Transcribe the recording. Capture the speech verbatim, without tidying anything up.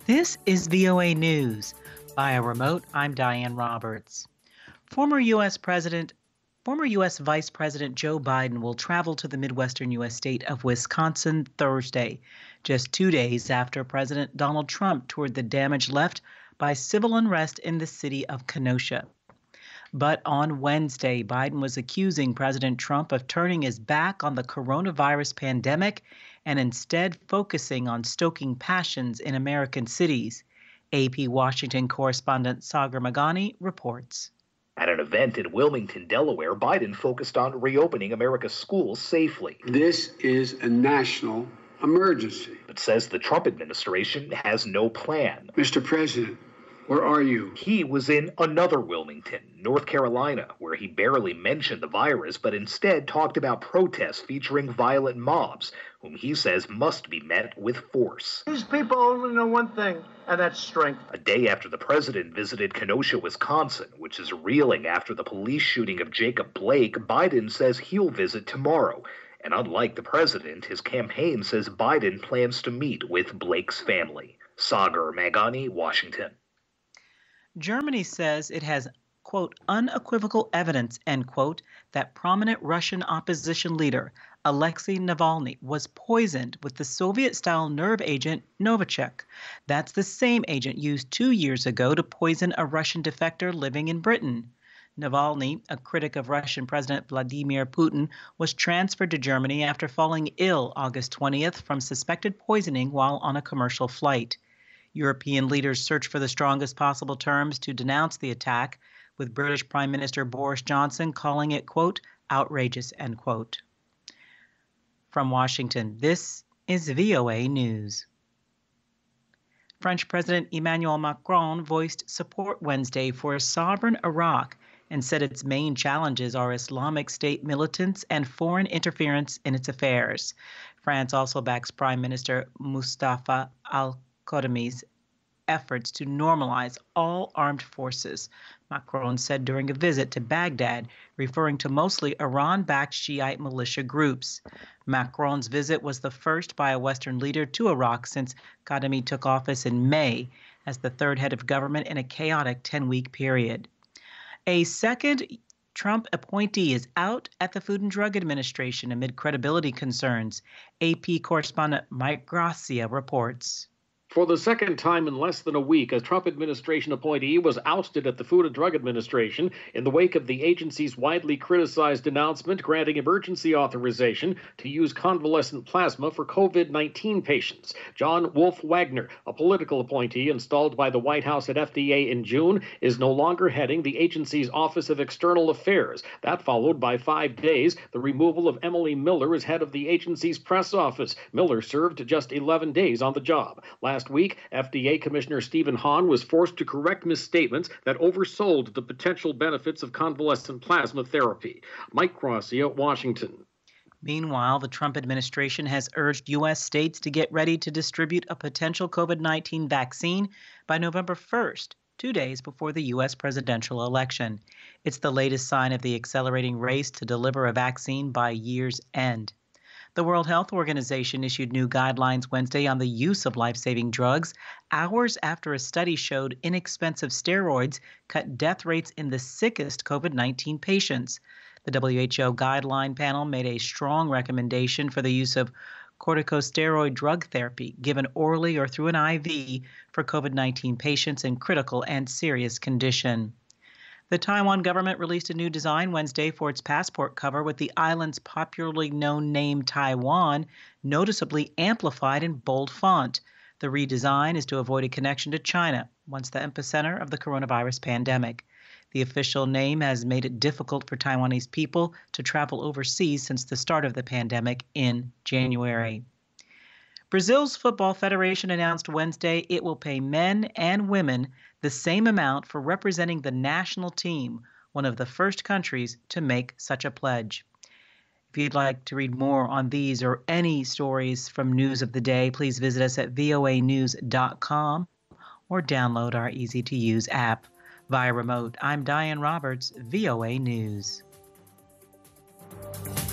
This is V O A News. Via remote, I'm Diane Roberts. Former U S. President, former U S. Vice President Joe Biden will travel to the Midwestern U S state of Wisconsin Thursday, just two days after President Donald Trump toured the damage left by civil unrest in the city of Kenosha. But on Wednesday, Biden was accusing President Trump of turning his back on the coronavirus pandemic and instead focusing on stoking passions in American cities. A P Washington correspondent Sagar Meghani reports. At an event in Wilmington, Delaware, Biden focused on reopening America's schools safely. This is a national emergency. But says the Trump administration has no plan. Mister President, where are you? He was in another Wilmington, North Carolina, where he barely mentioned the virus, but instead talked about protests featuring violent mobs, whom he says must be met with force. These people only know one thing, and that's strength. A day after the president visited Kenosha, Wisconsin, which is reeling after the police shooting of Jacob Blake, Biden says he'll visit tomorrow. And unlike the president, his campaign says Biden plans to meet with Blake's family. Sagar Meghani, Washington. Germany says it has, quote, unequivocal evidence, end quote, that prominent Russian opposition leader Alexei Navalny was poisoned with the Soviet-style nerve agent Novichok. That's the same agent used two years ago to poison a Russian defector living in Britain. Navalny, a critic of Russian President Vladimir Putin, was transferred to Germany after falling ill August twentieth from suspected poisoning while on a commercial flight. European leaders search for the strongest possible terms to denounce the attack, with British Prime Minister Boris Johnson calling it, quote, outrageous, end quote. From Washington, this is V O A News. French President Emmanuel Macron voiced support Wednesday for a sovereign Iraq and said its main challenges are Islamic State militants and foreign interference in its affairs. France also backs Prime Minister Mustafa al Kadhimi's efforts to normalize all armed forces, Macron said during a visit to Baghdad, referring to mostly Iran-backed Shiite militia groups. Macron's visit was the first by a Western leader to Iraq since Kadhimi took office in May as the third head of government in a chaotic ten-week period. A second Trump appointee is out at the Food and Drug Administration amid credibility concerns. A P correspondent Mike Gracia reports. For the second time in less than a week, a Trump administration appointee was ousted at the Food and Drug Administration in the wake of the agency's widely criticized announcement granting emergency authorization to use convalescent plasma for COVID nineteen patients. John Wolf Wagner, a political appointee installed by the White House at F D A in June, is no longer heading the agency's Office of External Affairs. That followed by five days the removal of Emily Miller as head of the agency's press office. Miller served just eleven days on the job. Last week, F D A Commissioner Stephen Hahn was forced to correct misstatements that oversold the potential benefits of convalescent plasma therapy. Mike Gracia, Washington. Meanwhile, the Trump administration has urged U S states to get ready to distribute a potential COVID nineteen vaccine by November first, two days before the U S presidential election. It's the latest sign of the accelerating race to deliver a vaccine by year's end. The World Health Organization issued new guidelines Wednesday on the use of life-saving drugs, hours after a study showed inexpensive steroids cut death rates in the sickest COVID nineteen patients. The W H O guideline panel made a strong recommendation for the use of corticosteroid drug therapy given orally or through an I V for COVID nineteen patients in critical and serious condition. The Taiwan government released a new design Wednesday for its passport cover with the island's popularly known name Taiwan noticeably amplified in bold font. The redesign is to avoid a connection to China, once the epicenter of the coronavirus pandemic. The official name has made it difficult for Taiwanese people to travel overseas since the start of the pandemic in January. Brazil's Football Federation announced Wednesday it will pay men and women the same amount for representing the national team, one of the first countries to make such a pledge. If you'd like to read more on these or any stories from News of the Day, please visit us at V O A news dot com or download our easy-to-use app. Via remote, I'm Diane Roberts, V O A News.